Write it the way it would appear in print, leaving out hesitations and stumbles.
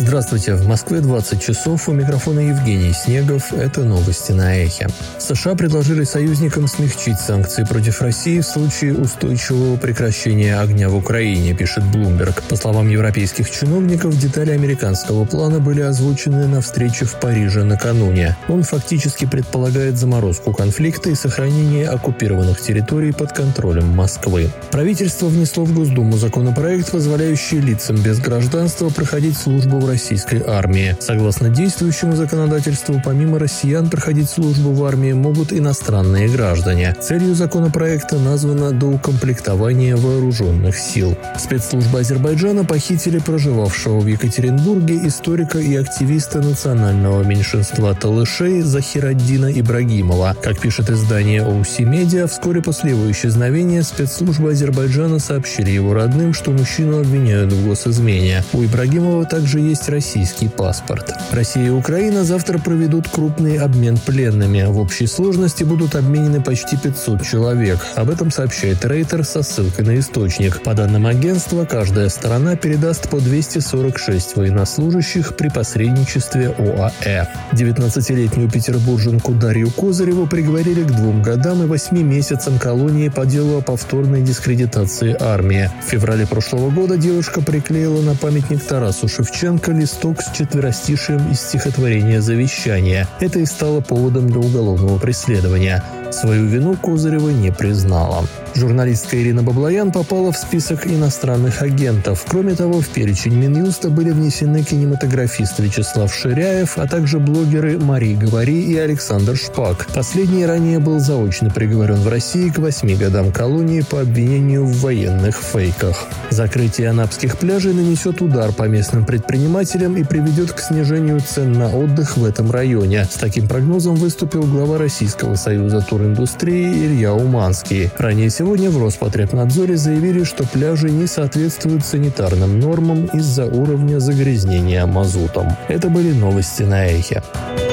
Здравствуйте, в Москве 20 часов, у микрофона Евгений Снегов, это новости на Эхе. США предложили союзникам смягчить санкции против России в случае устойчивого прекращения огня в Украине, пишет Bloomberg. По словам европейских чиновников, детали американского плана были озвучены на встрече в Париже накануне. Он фактически предполагает заморозку конфликта и сохранение оккупированных территорий под контролем Москвы. Правительство внесло в Госдуму законопроект, позволяющий лицам без гражданства проходить службу в российской армии. Согласно действующему законодательству, помимо россиян проходить службу в армии могут иностранные граждане. Целью законопроекта названо доукомплектование вооруженных сил. Спецслужбы Азербайджана похитили проживавшего в Екатеринбурге историка и активиста национального меньшинства талышей Захираддина Ибрагимова. Как пишет издание OC Media, вскоре после его исчезновения спецслужбы Азербайджана сообщили его родным, что мужчину обвиняют в госизмене. У Ибрагимова также есть российский паспорт. Россия и Украина завтра проведут крупный обмен пленными. В общей сложности будут обменены почти 500 человек. Об этом сообщает Рейтер со ссылкой на источник. По данным агентства, каждая сторона передаст по 246 военнослужащих при посредничестве ОАЭ. 19-летнюю петербурженку Дарью Козыреву приговорили к 2 годам и 8 месяцам колонии по делу о повторной дискредитации армии. В феврале прошлого года девушка приклеила на памятник Тарасу Шевченко листок с четверостишием из стихотворения «Завещание». Это и стало поводом для уголовного преследования. Свою вину Козырева не признала. Журналистка Ирина Баблоян попала в список иностранных агентов. Кроме того, в перечень Минюста были внесены кинематографист Вячеслав Ширяев, а также блогеры Мари Говори и Александр Шпак. Последний ранее был заочно приговорен в России к 8 годам колонии по обвинению в военных фейках. Закрытие анапских пляжей нанесет удар по местным предпринимателям и приведет к снижению цен на отдых в этом районе. С таким прогнозом выступил глава Российского союза туриндустрии Илья Уманский. Ранее сегодня в Роспотребнадзоре заявили, что пляжи не соответствуют санитарным нормам из-за уровня загрязнения мазутом. Это были новости на Эхе.